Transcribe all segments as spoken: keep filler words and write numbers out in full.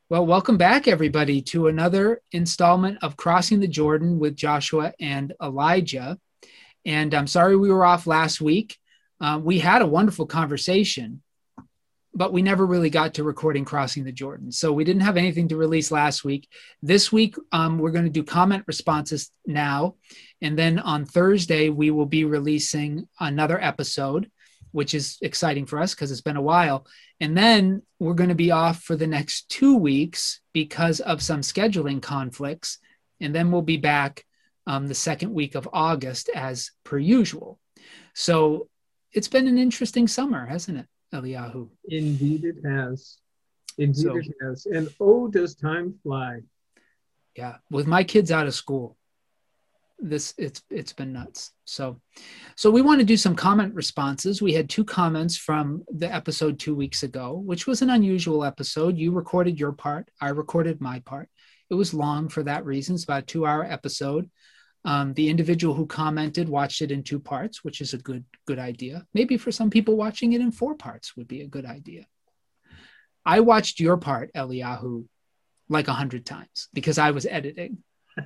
Well, welcome back, everybody, to another installment of Crossing the Jordan with Joshua and Elijah. And I'm sorry we were off last week. Uh, we had a wonderful conversation, but we never really got to recording Crossing the Jordan. So we didn't have anything to release last week. This week, um, we're going to do comment responses now. And then on Thursday, we will be releasing another episode, which is exciting for us because it's been a while. And then we're going to be off for the next two weeks because of some scheduling conflicts. And then we'll be back um, the second week of August as per usual. So it's been an interesting summer, hasn't it, Eliyahu? Indeed it has. Indeed So, it has. And oh, does time fly. Yeah, with my kids out of school, this it's it's been nuts. So so we want to do some comment responses. We had two comments from the episode two weeks ago, which was an unusual episode. You recorded your part, I recorded my part. It was long for that reason. It's about a two-hour episode. Um, the individual who commented watched it in two parts, which is a good good idea. Maybe for some people, watching it in four parts would be a good idea. I watched your part, Eliyahu, like a hundred times because I was editing.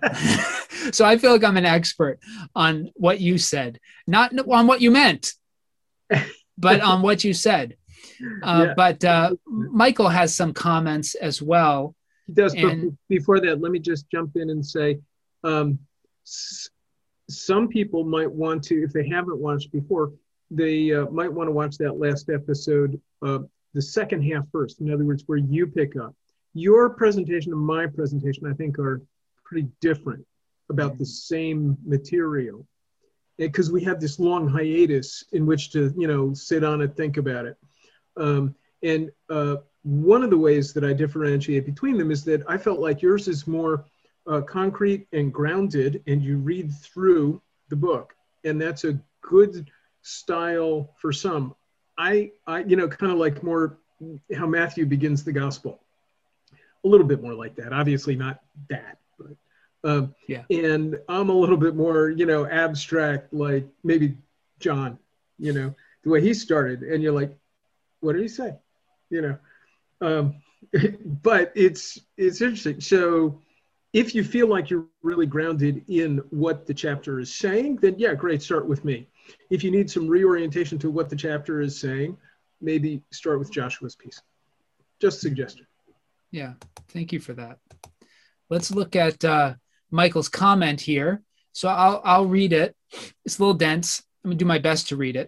So I feel like I'm an expert on what you said, not on what you meant, but on what you said. Uh, Yeah. But uh, Michael has some comments as well. He does. And But before that, let me just jump in and say, um, s- some people might want to, if they haven't watched before, they uh, might want to watch that last episode, uh, the second half first. In other words, where you pick up. Your presentation and my presentation, I think, are pretty different about the same material, because we had this long hiatus in which to, you know, sit on it, think about it. Um, and uh, one of the ways that I differentiate between them is that I felt like yours is more uh, concrete and grounded, and you read through the book, and that's a good style for some. I, I you know, kind of like more how Matthew begins the gospel. A little bit more like that. Obviously not that, but um, yeah, and I'm a little bit more, you know, abstract, like maybe John, you know, the way he started, and you're like, what did he say? You know, um, but it's it's interesting. So if you feel like you're really grounded in what the chapter is saying, then yeah, great, start with me. If you need some reorientation to what the chapter is saying, maybe start with Joshua's piece. Just a suggestion. yeah. Thank you for that. Let's look at uh, Michael's comment here. So I'll I'll read it. It's a little dense. I'm gonna do my best to read it.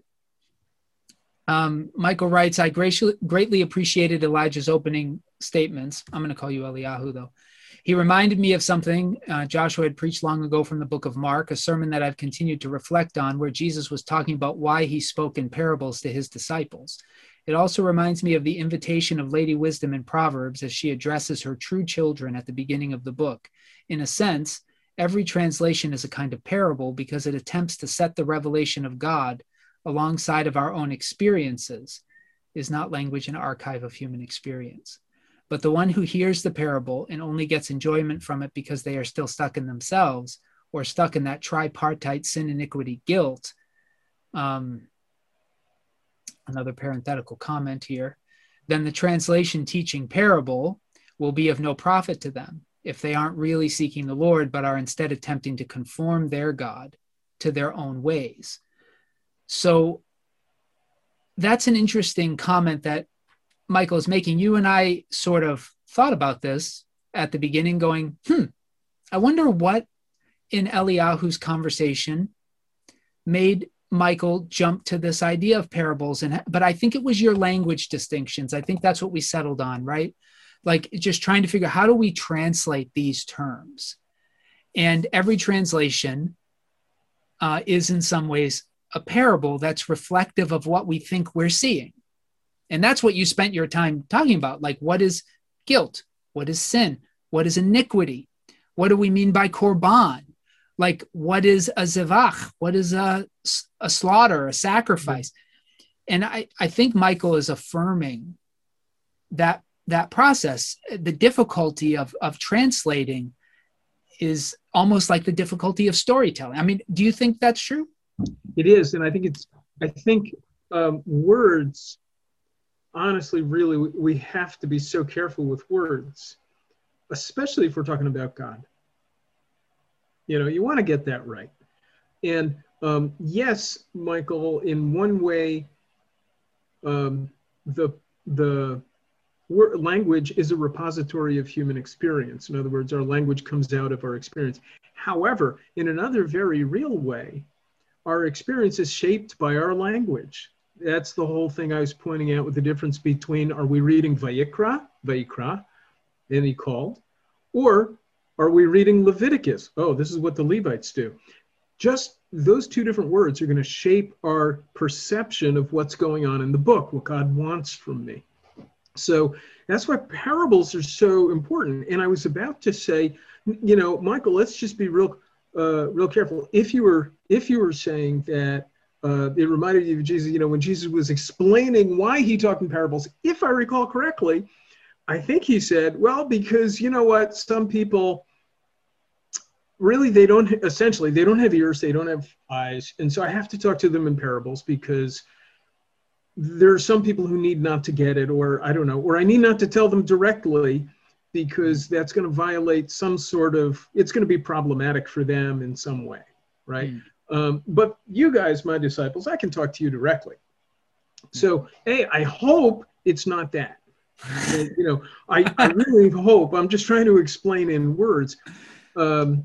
Um, Michael writes, I greatly, greatly appreciated Elijah's opening statements. I'm going to call you Eliyahu, though. He reminded me of something uh, Joshua had preached long ago from the book of Mark, a sermon that I've continued to reflect on, where Jesus was talking about why he spoke in parables to his disciples. It also reminds me of the invitation of Lady Wisdom in Proverbs as she addresses her true children at the beginning of the book. In a sense, every translation is a kind of parable because it attempts to set the revelation of God alongside of our own experiences. Is not language an archive of human experience? But the one who hears the parable and only gets enjoyment from it because they are still stuck in themselves or stuck in that tripartite sin, iniquity, guilt. Um, another parenthetical comment here. Then the translation teaching parable will be of no profit to them if they aren't really seeking the Lord, but are instead attempting to conform their God to their own ways. So that's an interesting comment that Michael is making. You and I sort of thought about this at the beginning going, hmm, I wonder what in Eliyahu's conversation made Michael jump to this idea of parables. And but I think it was your language distinctions. I think that's what we settled on, right? Like just trying to figure out how do we translate these terms? And every translation uh, is in some ways a parable that's reflective of what we think we're seeing. And that's what you spent your time talking about. Like, what is guilt? What is sin? What is iniquity? What do we mean by korban? Like, what is a zevach? What is a, a slaughter, a sacrifice? And I, I think Michael is affirming that that process. The difficulty of, of translating is almost like the difficulty of storytelling. I mean, do you think that's true? It is, and I think it's, I think um, words, honestly, really, we have to be so careful with words especially if we're talking about God. You know, you want to get that right. And um, yes, Michael, in one way, um, the the word, language is a repository of human experience. In other words, our language comes out of our experience. However, in another very real way, our experience is shaped by our language. That's the whole thing I was pointing out with the difference between, are we reading Vayikra, Vayikra, and he called, or are we reading Leviticus? Oh, this is what the Levites do. Just those two different words are going to shape our perception of what's going on in the book, what God wants from me. So that's why parables are so important. And I was about to say, you know, Michael, let's just be real, uh, real careful. If you were, if you were saying that uh, it reminded you of Jesus, you know, when Jesus was explaining why he talked in parables, if I recall correctly, I think he said, well, because you know what, some people really, they don't, essentially, they don't have ears, they don't have eyes. And so I have to talk to them in parables because there are some people who need not to get it, or I don't know, or I need not to tell them directly because that's going to violate some sort of, it's going to be problematic for them in some way, right? Mm. Um, but you guys, my disciples, I can talk to you directly. So, hey, I hope it's not that. And, you know, I, I really hope, I'm just trying to explain in words. Um,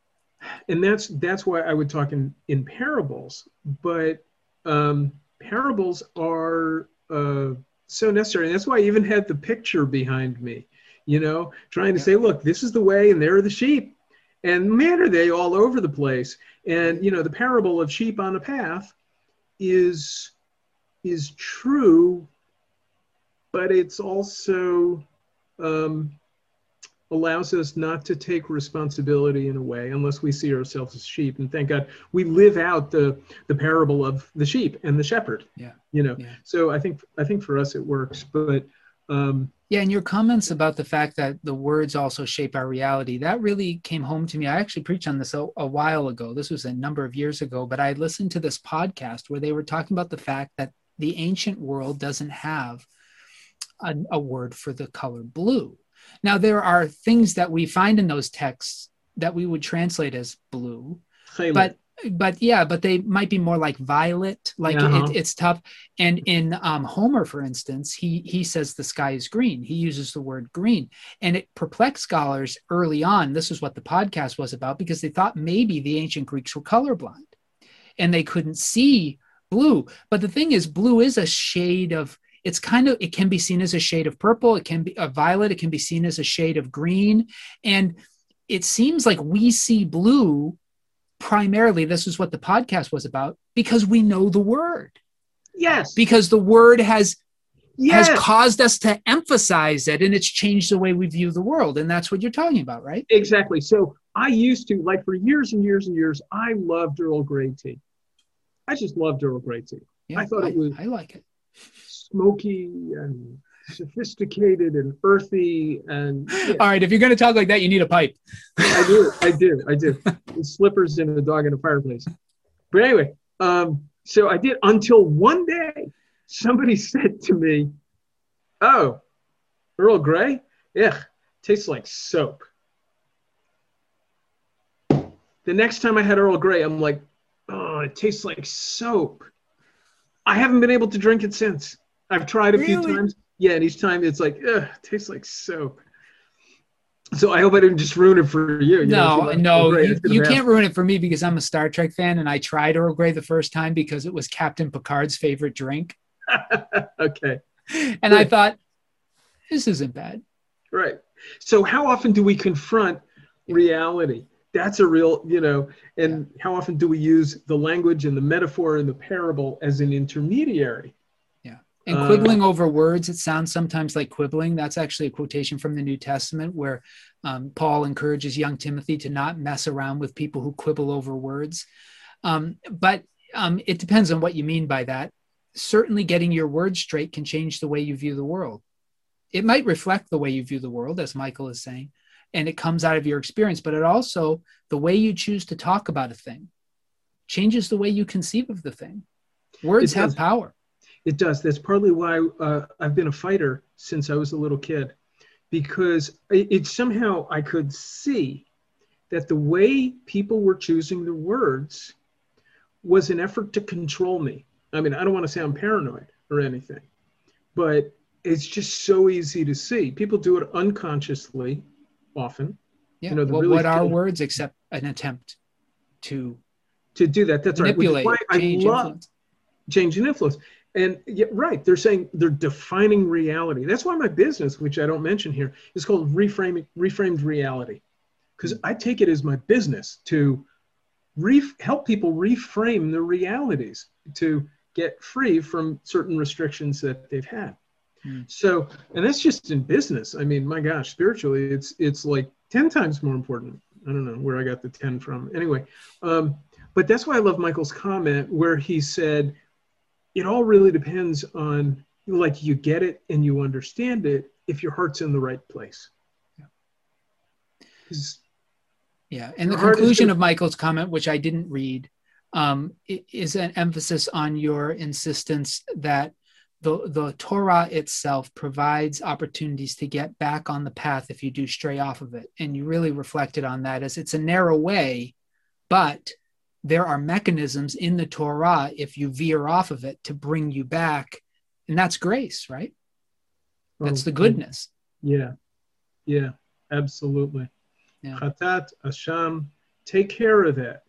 and that's that's why I would talk in, in parables. But um, parables are uh, so necessary. And that's why I even had the picture behind me, you know, trying to yeah. say, look, this is the way and there are the sheep. And man, are they all over the place. And, you know, the parable of sheep on a path is, is true, but it's also um, allows us not to take responsibility in a way unless we see ourselves as sheep. And thank God we live out the, the parable of the sheep and the shepherd. Yeah. You know, yeah. So I think, I think for us it works, but um, yeah. And your comments about the fact that the words also shape our reality, that really came home to me. I actually preached on this a, a while ago. This was a number of years ago, but I listened to this podcast where they were talking about the fact that the ancient world doesn't have a, a word for the color blue. Now, there are things that we find in those texts that we would translate as blue, but but yeah, but they might be more like violet, like uh-huh. it, it's tough. And in um, Homer, for instance, he he says the sky is green. He uses the word green, and it perplexed scholars early on. This is what the podcast was about, because they thought maybe the ancient Greeks were colorblind and they couldn't see blue. But the thing is, blue is a shade of, it's kind of, it can be seen as a shade of purple. It can be a violet. It can be seen as a shade of green. And it seems like we see blue primarily, this is what the podcast was about, because we know the word. Yes. Because the word has, yes. has caused us to emphasize it, and it's changed the way we view the world. And that's what you're talking about, right? Exactly. So I used to, like for years and years and years, I loved Earl Grey tea. I just loved Earl Grey tea. Yeah, I thought I, it was I like it. Smoky and sophisticated and earthy. And yeah. All right, if you're going to talk like that, you need a pipe. I do, I do, I do. With slippers and a dog in a fireplace. But anyway, um, so I did, until one day somebody said to me, "Oh, Earl Grey? Yeah, tastes like soap." The next time I had Earl Grey, I'm like, "Oh, it tastes like soap." I haven't been able to drink it since. I've tried a really? few times. Yeah, and each time it's like, ugh, it tastes like soap. So I hope I didn't just ruin it for you. you no, know, no, you, you can't ruin it for me because I'm a Star Trek fan and I tried Earl Grey the first time because it was Captain Picard's favorite drink. Okay. And Good. I thought, this isn't bad. Right. So how often do we confront reality? That's a real, you know, and yeah. How often do we use the language and the metaphor and the parable as an intermediary? Yeah. And quibbling uh, over words, it sounds sometimes like quibbling. That's actually a quotation from the New Testament where um, Paul encourages young Timothy to not mess around with people who quibble over words. Um, but um, it depends on what you mean by that. Certainly getting your words straight can change the way you view the world. It might reflect the way you view the world, as Michael is saying, and it comes out of your experience, but it also, the way you choose to talk about a thing changes the way you conceive of the thing. Words have power. It does. That's partly why uh, I've been a fighter since I was a little kid, because it, it somehow I could see that the way people were choosing the words was an effort to control me. I mean, I don't want to say I'm paranoid or anything, but it's just so easy to see. People do it unconsciously often. Yeah. You know, the well, really what are skilled- words except an attempt to to do that? That's right. Which is manipulate, why I change, love influence. change and influence. And yeah, right, they're saying they're defining reality. That's why my business, which I don't mention here, is called reframing reframed reality, because I take it as my business to re- help people reframe their realities to get free from certain restrictions that they've had. Mm. So, and that's just in business. I mean, my gosh, spiritually, it's it's like ten times more important. I don't know where I got the ten from. Anyway, um, but that's why I love Michael's comment where he said, it all really depends on, like, you get it and you understand it if your heart's in the right place. Yeah. Yeah. And the Your heart is conclusion gonna- of Michael's comment, which I didn't read, um, i- is an emphasis on your insistence that the, the Torah itself provides opportunities to get back on the path if you do stray off of it. And you really reflected on that as it's a narrow way, but there are mechanisms in the Torah if you veer off of it to bring you back. And that's grace, right? That's Oh, the goodness. Yeah. Yeah, absolutely. Yeah. Chatat, Asham, take care of that.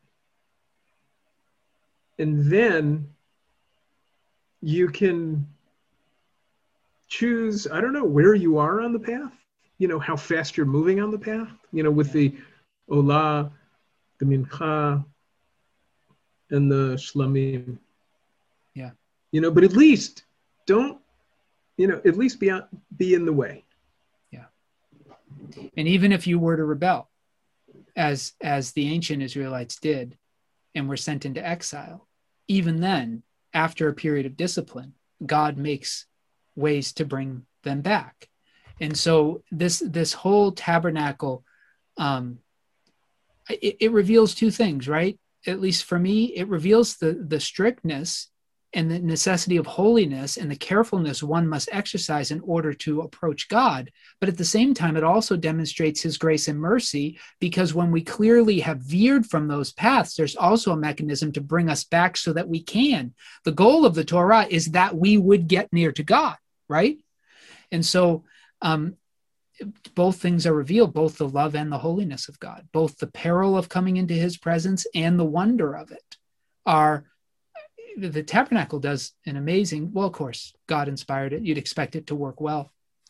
And then you can choose, I don't know, where you are on the path, you know, how fast you're moving on the path, you know, with Yeah. the Olah, the Mincha, and the Shlamim. Yeah. You know, but at least don't, you know, at least be, on, be in the way. Yeah. And even if you were to rebel, as as the ancient Israelites did, and were sent into exile, even then, after a period of discipline, God makes ways to bring them back. And so this this whole tabernacle, um, it, it reveals two things, right? At least for me, it reveals the the strictness and the necessity of holiness and the carefulness one must exercise in order to approach God. But at the same time, it also demonstrates his grace and mercy, because when we clearly have veered from those paths, there's also a mechanism to bring us back so that we can. The goal of the Torah is that we would get near to God, right? And so um, both things are revealed, both the love and the holiness of God, both the peril of coming into his presence and the wonder of it are. The tabernacle does an amazing, well, of course, God inspired it. You'd expect it to work well.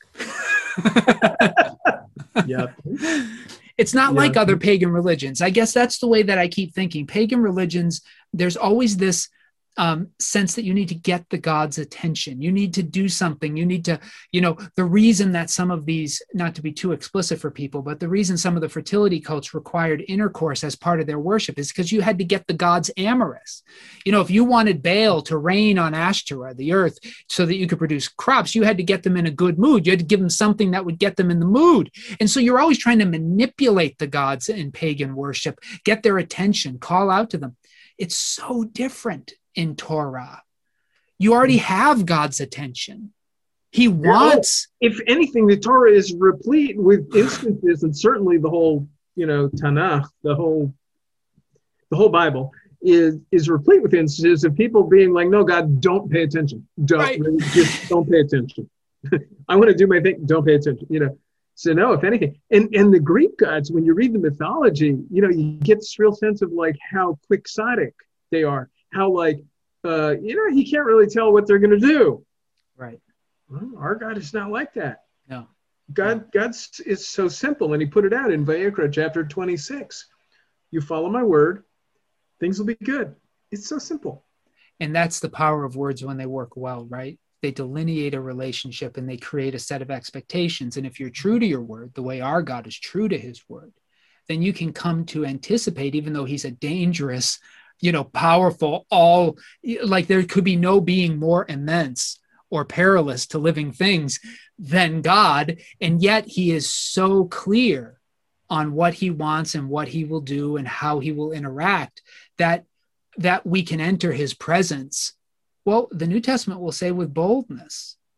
Yeah. It's not Yeah. like other pagan religions. I guess that's the way that I keep thinking. Pagan religions, there's always this um, sense that you need to get the God's attention. You need to do something. You need to, you know, the reason that some of these, not to be too explicit for people, but the reason some of the fertility cults required intercourse as part of their worship is because you had to get the gods amorous. You know, if you wanted Baal to rain on Ashtoreth, the earth, so that you could produce crops, you had to get them in a good mood. You had to give them something that would get them in the mood. And so you're always trying to manipulate the gods in pagan worship, get their attention, call out to them. It's so different in Torah. You already have God's attention. He wants. If anything, the Torah is replete with instances, and certainly the whole, you know, Tanakh, the whole, the whole Bible is is replete with instances of people being like, "No, God, don't pay attention. Don't Right. just don't pay attention. I want to do my thing. Don't pay attention." You know. So no, if anything, and and the Greek gods, when you read the mythology, you know, you get this real sense of like how quixotic they are. How like, uh, you know, you can't really tell what they're going to do. Right. Well, our God is not like that. No. God, God's is so simple, and He put it out in Vayikra chapter twenty-six. You follow my word, things will be good. It's so simple. And that's the power of words when they work well, right? They delineate a relationship and they create a set of expectations. And if you're true to your word, the way our God is true to his word, then you can come to anticipate, even though he's a dangerous, you know, powerful, all, like there could be no being more immense or perilous to living things than God. And yet he is so clear on what he wants and what he will do and how he will interact that, that we can enter his presence. Well, the New Testament will say with boldness.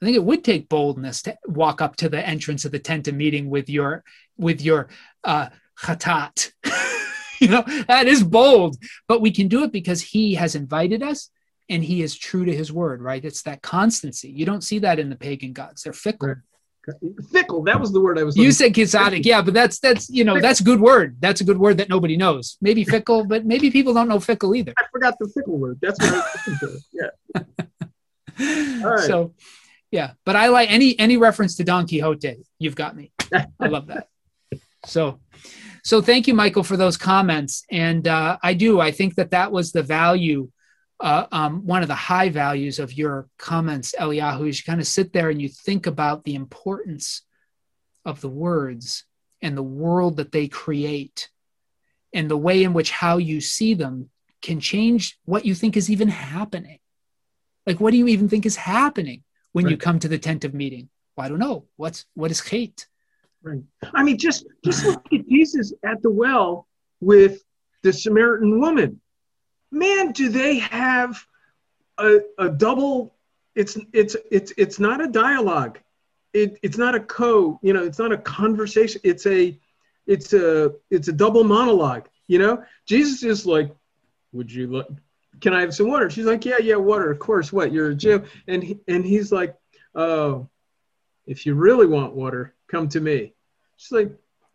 I think it would take boldness to walk up to the entrance of the tent of meeting with your with your uh, chatat. You know, that is bold, but we can do it because he has invited us and he is true to his word, right? It's that constancy. You don't see that in the pagan gods. They're fickle. Right. Fickle. That was the word I was You looking said quixotic. Yeah, but that's, that's, you know, that's a good word. That's a good word that nobody knows. Maybe fickle, but maybe people don't know fickle either. I forgot the fickle word. That's what I was looking for. Yeah. All right. So, yeah, but I like any, any reference to Don Quixote. You've got me. I love that. So, so thank you, Michael, for those comments. And uh, I do, I think that that was the value, uh, um, one of the high values of your comments, Eliyahu, is you kind of sit there and you think about the importance of the words and the world that they create and the way in which how you see them can change what you think is even happening. Like, what do you even think is happening when right. you come to the tent of meeting? Well, I don't know. What's, what is hate? Right. I mean, just, just look at Jesus at the well with the Samaritan woman. Man, do they have a, a double, it's, it's, it's, it's not a dialogue. It, it's not a co, you know, it's not a conversation. It's a, it's a, it's a double monologue, you know? Jesus is like, would you look, can I have some water? She's like, yeah, yeah, water. Of course. What? You're a Jew. And, he, and he's like, oh, if you really want water, come to me. She's like,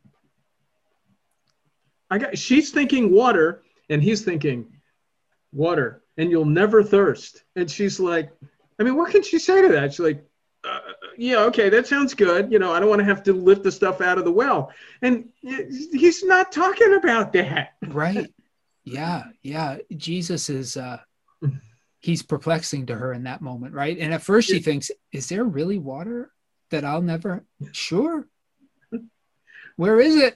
I got, she's thinking water and he's thinking water and you'll never thirst. And she's like, I mean, what can she say to that? She's like, uh, yeah, okay, that sounds good. You know, I don't want to have to lift the stuff out of the well. And he's not talking about that. Right. Yeah. Yeah. Jesus is, uh, he's perplexing to her in that moment. Right. And at first she yeah. thinks, is there really water that I'll never, sure. Where is it?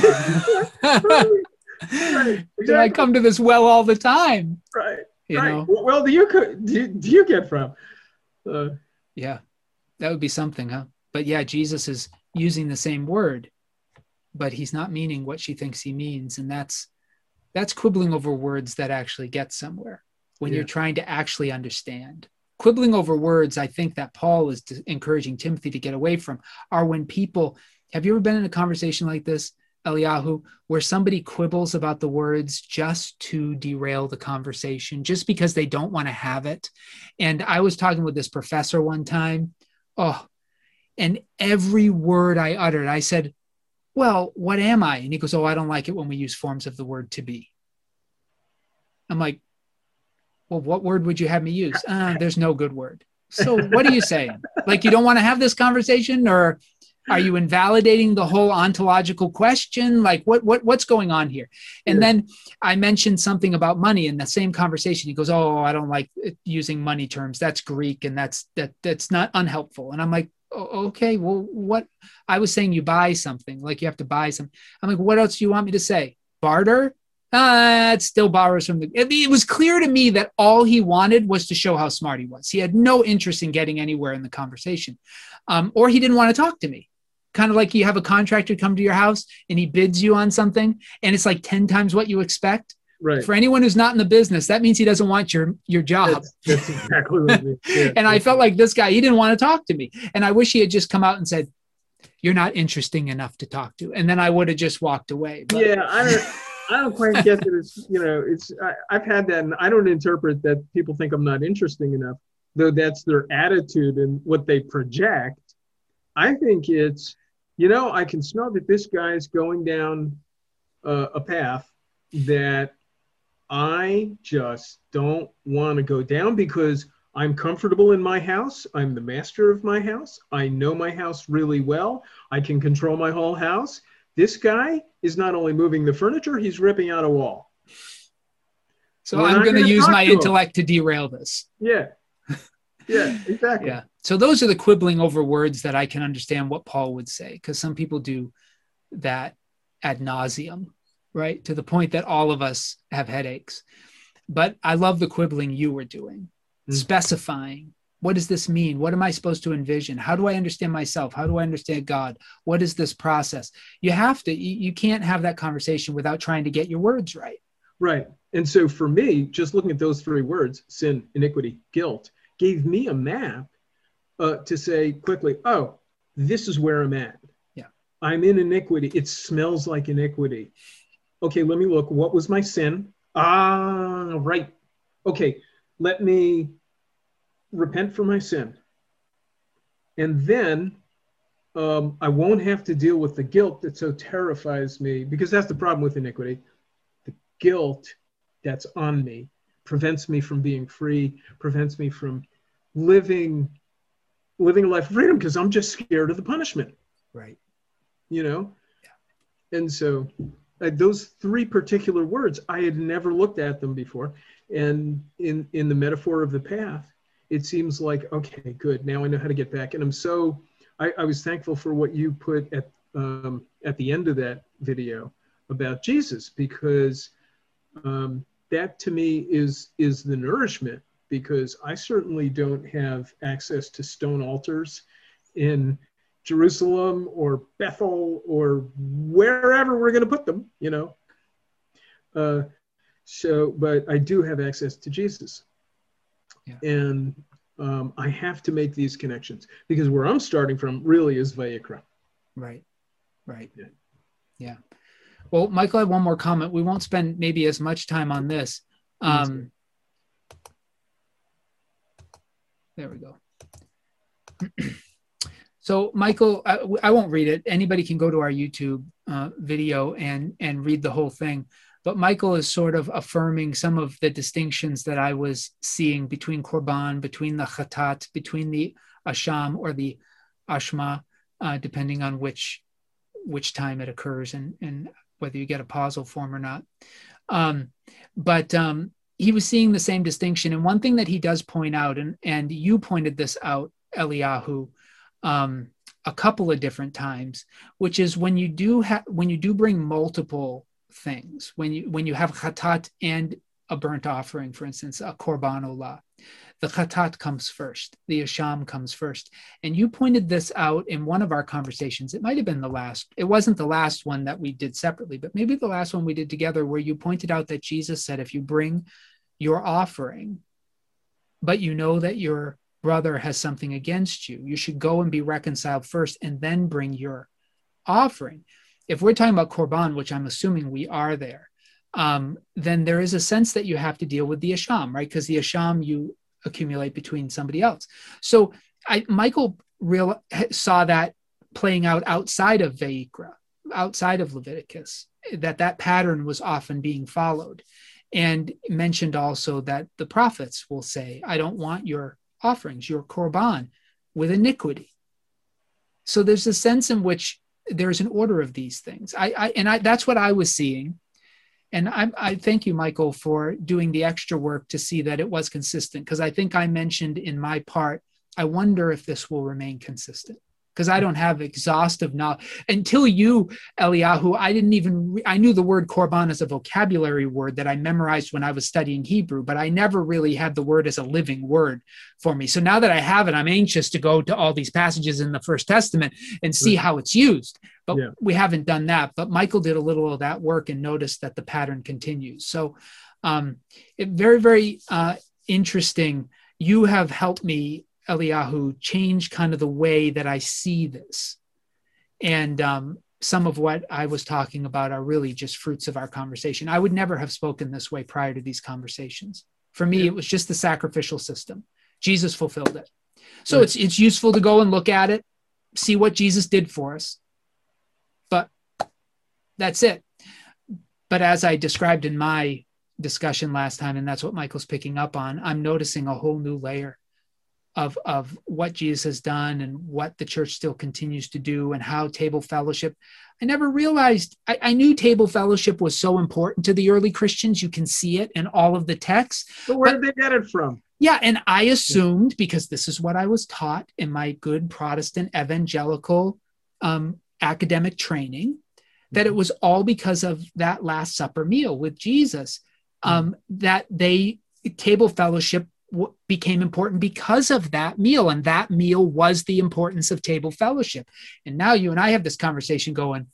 Right, exactly. Did I come to this well all the time? Right. You right. know? Well, do you, do you, do you get from? Uh, yeah. That would be something, huh? But yeah, Jesus is using the same word, but he's not meaning what she thinks he means. And that's, that's quibbling over words that actually get somewhere when yeah. you're trying to actually understand. Quibbling over words, I think that Paul is encouraging Timothy to get away from, are when people, have you ever been in a conversation like this, Eliyahu, where somebody quibbles about the words just to derail the conversation, just because they don't want to have it? And I was talking with this professor one time, oh, and every word I uttered, I said, well, what am I? And he goes, oh, I don't like it when we use forms of the word to be. I'm like, well, what word would you have me use? Uh, there's no good word. So what are you saying? Like, you don't want to have this conversation, or are you invalidating the whole ontological question? Like, what, what, what's going on here? And yeah. then I mentioned something about money in the same conversation. He goes, oh, I don't like using money terms. That's Greek. And that's, that, that's not unhelpful. And I'm like, oh, okay, well, what? I was saying you buy something, like you have to buy some. I'm like, what else do you want me to say? Barter? Uh, it still borrows from the, it, it was clear to me that all he wanted was to show how smart he was. He had no interest in getting anywhere in the conversation. Um, or he didn't want to talk to me. Kind of like you have a contractor come to your house and he bids you on something and it's like ten times what you expect. Right. For anyone who's not in the business, that means he doesn't want your, your job. That's, that's exactly what it is. Yeah. And I felt like this guy, he didn't want to talk to me. And I wish he had just come out and said, you're not interesting enough to talk to. And then I would have just walked away. But. Yeah. I don't, I don't quite get that. It's, you know, it's, I, I've had that, and I don't interpret that people think I'm not interesting enough, though that's their attitude and what they project. I think it's, you know, I can smell that this guy's going down uh, a path that I just don't want to go down, because I'm comfortable in my house. I'm the master of my house. I know my house really well. I can control my whole house. This guy is not only moving the furniture, he's ripping out a wall. So We're I'm going to use my to intellect to derail this. Yeah. Yeah, exactly. Yeah. So those are the quibbling over words that I can understand what Paul would say, because some people do that ad nauseum, right? To the point that all of us have headaches. But I love the quibbling you were doing, mm. specifying. What does this mean? What am I supposed to envision? How do I understand myself? How do I understand God? What is this process? You have to, you, you can't have that conversation without trying to get your words right. Right. And so for me, just looking at those three words, sin, iniquity, guilt, gave me a map uh, to say quickly, oh, this is where I'm at. Yeah. I'm in iniquity. It smells like iniquity. Okay, let me look. What was my sin? Ah, right. Okay, let me repent for my sin. And then um, I won't have to deal with the guilt that so terrifies me, because that's the problem with iniquity. The guilt that's on me prevents me from being free, prevents me from living living a life of freedom, because I'm just scared of the punishment. Right. You know? Yeah. And so uh, those three particular words, I had never looked at them before. And in, in the metaphor of the path, it seems like, okay, good. Now I know how to get back. And I'm so, I, I was thankful for what you put at, um, at the end of that video about Jesus, because um, that to me is, is the nourishment, because I certainly don't have access to stone altars in Jerusalem or Bethel or wherever we're going to put them, you know. Uh, so, but I do have access to Jesus. Yeah. And um, I have to make these connections, because where I'm starting from really is Vayikra. Right, right. Yeah. Yeah. Well, Michael, I have one more comment. We won't spend maybe as much time on this. Um, there we go. So, Michael, I, I won't read it. Anybody can go to our YouTube uh, video and, and read the whole thing. But Michael is sort of affirming some of the distinctions that I was seeing between Korban, between the Chatat, between the Asham or the Ashma, uh, depending on which which time it occurs and, and whether you get a pausal form or not. Um, but um, he was seeing the same distinction. And one thing that he does point out, and, and you pointed this out, Eliyahu, um, a couple of different times, which is when you do have, when you do bring multiple things, when you, when you have chatat and a burnt offering, for instance, a korban olah, the chatat comes first, the asham comes first. And you pointed this out in one of our conversations. It might have been the last, it wasn't the last one that we did separately, but maybe the last one we did together, where you pointed out that Jesus said, if you bring your offering, but you know that your brother has something against you, you should go and be reconciled first and then bring your offering. If we're talking about korban, which I'm assuming we are there, um, then there is a sense that you have to deal with the asham, right? Because the asham you accumulate between somebody else. So I, Michael real, saw that playing out outside of Vayikra, outside of Leviticus, that that pattern was often being followed, and mentioned also that the prophets will say, I don't want your offerings, your korban, with iniquity. So there's a sense in which there's an order of these things. I, I and I that's what I was seeing. And I, I thank you, Michael, for doing the extra work to see that it was consistent, because I think I mentioned in my part, I wonder if this will remain consistent, because I don't have exhaustive knowledge. Until you, Eliyahu, I didn't even, re- I knew the word korban as a vocabulary word that I memorized when I was studying Hebrew, but I never really had the word as a living word for me. So now that I have it, I'm anxious to go to all these passages in the First Testament and see Right. how it's used. But Yeah. we haven't done that. But Michael did a little of that work and noticed that the pattern continues. So um, it, very, very uh, interesting. You have helped me, Eliyahu, change kind of the way that I see this. And um, some of what I was talking about are really just fruits of our conversation. I would never have spoken this way prior to these conversations. For me, Yeah. it was just the sacrificial system. Jesus fulfilled it. So Right. it's it's useful to go and look at it, see what Jesus did for us. But that's it. But as I described in my discussion last time, and that's what Michael's picking up on, I'm noticing a whole new layer of, of what Jesus has done and what the church still continues to do, and how table fellowship. I never realized, I, I knew table fellowship was so important to the early Christians. You can see it in all of the texts. But where But- did they get it from? Yeah, and I assumed, because this is what I was taught in my good Protestant evangelical um, academic training, that it was all because of that Last Supper meal with Jesus, um, that they table fellowship w- became important because of that meal, and that meal was the importance of table fellowship. And now you and I have this conversation going,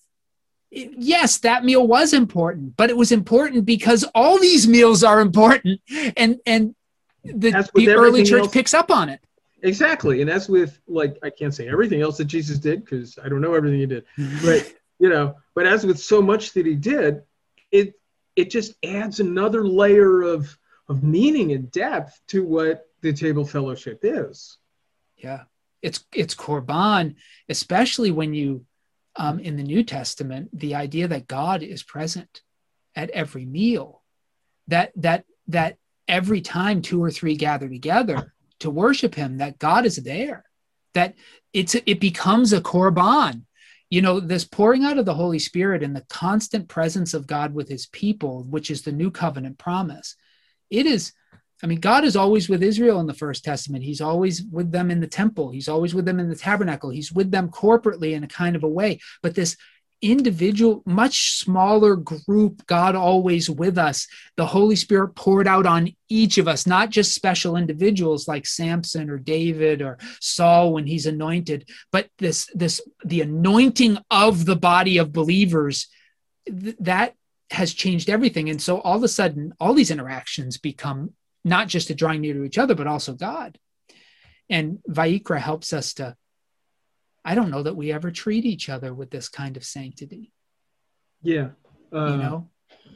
yes, that meal was important, but it was important because all these meals are important, and and the, As with the early everything church else- picks up on it. exactly. And as with, like, I can't say everything else that Jesus did because I don't know everything he did, but you know, but as with so much that he did, it it just adds another layer of of meaning and depth to what the table fellowship is. Yeah, it's it's korban, especially when you, um, in the New Testament, the idea that God is present at every meal, that that that every time two or three gather together to worship him, that God is there, that it's it becomes a korban. You know, this pouring out of the Holy Spirit and the constant presence of God with his people, which is the new covenant promise. It is, I mean, God is always with Israel in the First Testament. He's always with them in the temple. He's always with them in the tabernacle. He's with them corporately in a kind of a way. But this individual, much smaller group, God always with us, the Holy Spirit poured out on each of us, not just special individuals like Samson or David or Saul when he's anointed, but this, this, the anointing of the body of believers, th- that has changed everything. And so all of a sudden, all these interactions become not just a drawing near to each other, but also God. And Vayikra helps us to, I don't know that we ever treat each other with this kind of sanctity. Yeah. Uh, you know?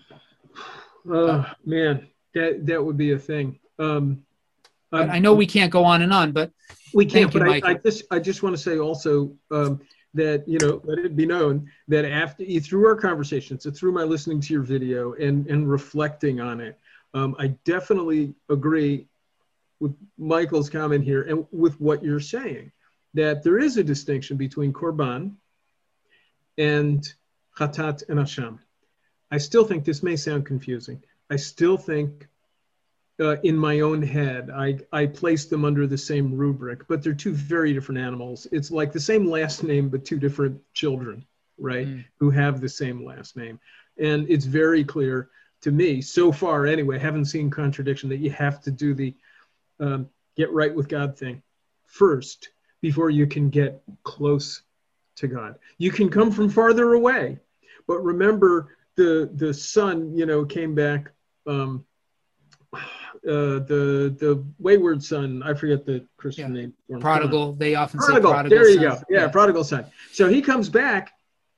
Oh, man, that, that would be a thing. Um, um, I know we can't go on and on, but we can't, you, but I, I just, I just want to say also um, that, you know, let it be known that after, through our conversations, so through my listening to your video and, and reflecting on it, um, I definitely agree with Michael's comment here and with what you're saying, that there is a distinction between korban and chatat and asham. I still think this may sound confusing. I still think uh, in my own head, I, I place them under the same rubric, but they're two very different animals. It's like the same last name, but two different children, right? Mm. Who have the same last name. And it's very clear to me, so far anyway, haven't seen contradiction, that you have to do the um, get right with God thing first before you can get close to God. You can come from farther away, but remember the the son, you know, came back, um, uh, the the wayward son, I forget the Christian yeah. name. Prodigal, they often prodigal. say prodigal There you son. go. Yeah, yeah, prodigal son. So he comes back,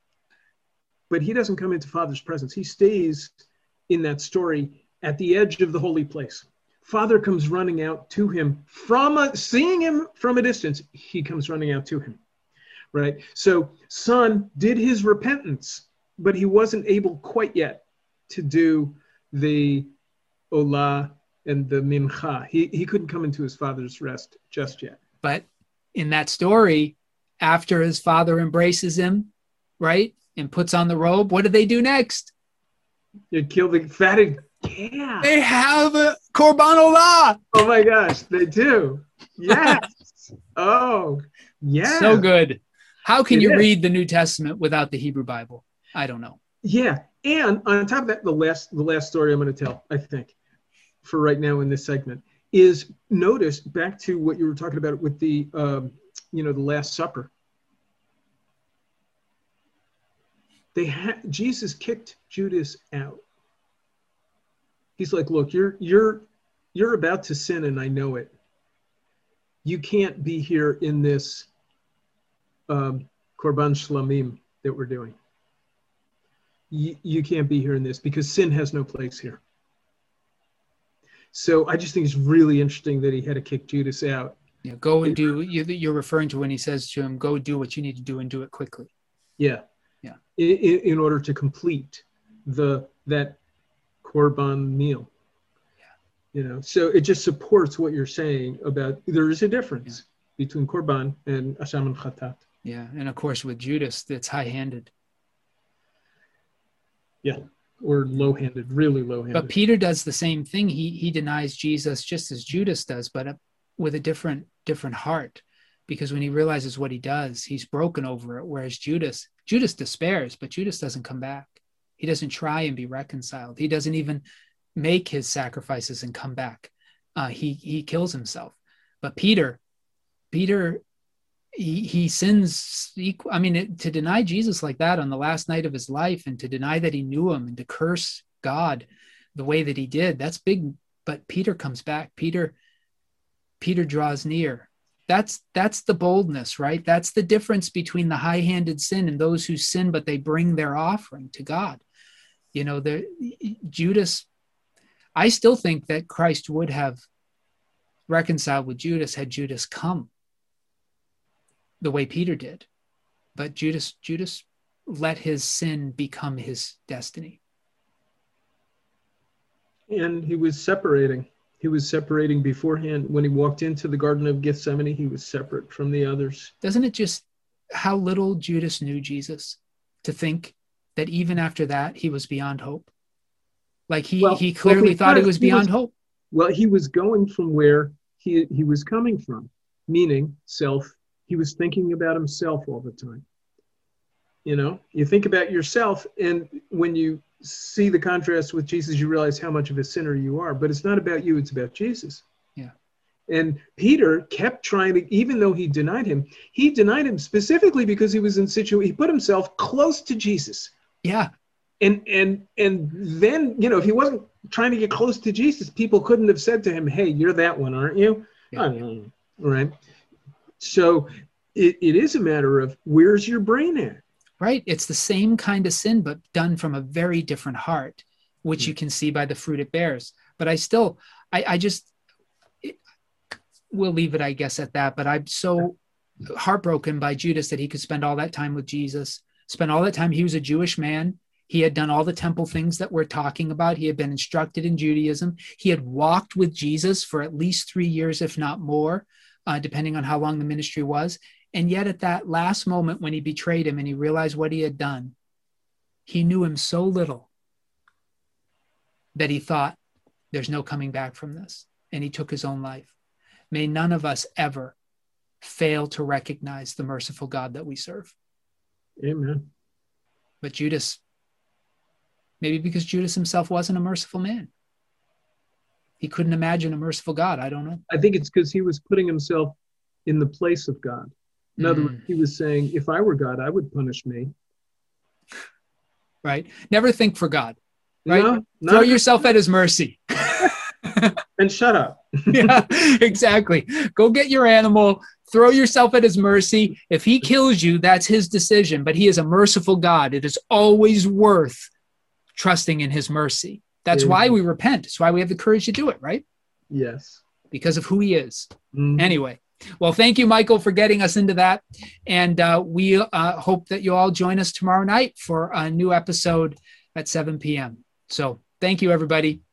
but he doesn't come into Father's presence. He stays in that story at the edge of the holy place. Father comes running out to him from a, seeing him from a distance. He comes running out to him, right? So son did his repentance, but he wasn't able quite yet to do the Olah and the Mincha. He, he couldn't come into his father's rest just yet. But in that story, after his father embraces him, right, and puts on the robe, what do they do next? They kill the fatted. Yeah. They have a korban olah. Oh my gosh, they do. Yes. Oh, yeah. So good. How can it you is. read the New Testament without the Hebrew Bible? I don't know. Yeah. And on top of that, the last the last story I'm going to tell, I think, for right now in this segment, is notice back to what you were talking about with the um, you know, the Last Supper. They ha- Jesus kicked Judas out. He's like, look, you're you're you're about to sin, and I know it. You can't be here in this um, korban shlamim that we're doing. You, you can't be here in this because sin has no place here. So I just think it's really interesting that he had to kick Judas out. Yeah, go and do. You're referring to when he says to him, "Go do what you need to do and do it quickly." Yeah, yeah. In, in order to complete the that korban meal. Yeah. You know, so it just supports what you're saying about there is a difference yeah. between korban and asham and chatat. Yeah, and of course with Judas, it's high-handed. Yeah, or low-handed, really low-handed. But Peter does the same thing. He he denies Jesus just as Judas does, but with a different different heart, because when he realizes what he does, he's broken over it. Whereas Judas, Judas despairs, but Judas doesn't come back. He doesn't try and be reconciled. He doesn't even make his sacrifices and come back. Uh, he he kills himself. But Peter, Peter, he he sins. Equal, I mean, it, to deny Jesus like that on the last night of his life, and to deny that he knew him, and to curse God the way that he did, that's big. But Peter comes back. Peter, Peter draws near, That's that's the boldness, right? That's the difference between the high-handed sin and those who sin, but they bring their offering to God. You know, the Judas, I still think that Christ would have reconciled with Judas had Judas come the way Peter did. But Judas, Judas let his sin become his destiny. And he was separating. He was separating beforehand. When he walked into the Garden of Gethsemane, he was separate from the others. Doesn't it just how little Judas knew Jesus to think that even after that, he was beyond hope? Like he, well, he clearly well, thought he was beyond he was, hope. Well, he was going from where he, he was coming from, meaning self. He was thinking about himself all the time. You know, you think about yourself, and when you see the contrast with Jesus, you realize how much of a sinner you are. But it's not about you, it's about Jesus. Yeah. And Peter kept trying to, even though he denied him, he denied him specifically because he was in situation, he put himself close to Jesus. Yeah. And and and then, you know, if he wasn't trying to get close to Jesus, people couldn't have said to him, hey, you're that one, aren't you? Yeah. I mean, right. So it, it is a matter of where's your brain at? Right. It's the same kind of sin, but done from a very different heart, which Mm-hmm. you can see by the fruit it bears. But I still, I, I just, it, we'll leave it, I guess, at that. But I'm so heartbroken by Judas that he could spend all that time with Jesus, spend all that time. He was a Jewish man. He had done all the temple things that we're talking about. He had been instructed in Judaism. He had walked with Jesus for at least three years, if not more, uh, depending on how long the ministry was. And yet at that last moment when he betrayed him and he realized what he had done, he knew him so little that he thought, there's no coming back from this. And he took his own life. May none of us ever fail to recognize the merciful God that we serve. Amen. But Judas, maybe because Judas himself wasn't a merciful man. He couldn't imagine a merciful God. I don't know. I think it's because he was putting himself in the place of God. In other words, he was saying, if I were God, I would punish me. Right. Never think for God. Right. No, Throw yourself at his mercy. And shut up. Yeah, exactly. Go get your animal. Throw yourself at his mercy. If he kills you, that's his decision. But he is a merciful God. It is always worth trusting in his mercy. That's yeah. why we repent. It's why we have the courage to do it, right? Yes. Because of who he is. Mm-hmm. Anyway. Well, thank you, Michael, for getting us into that. And uh, we uh, hope that you all join us tomorrow night for a new episode at seven p.m. So thank you, everybody.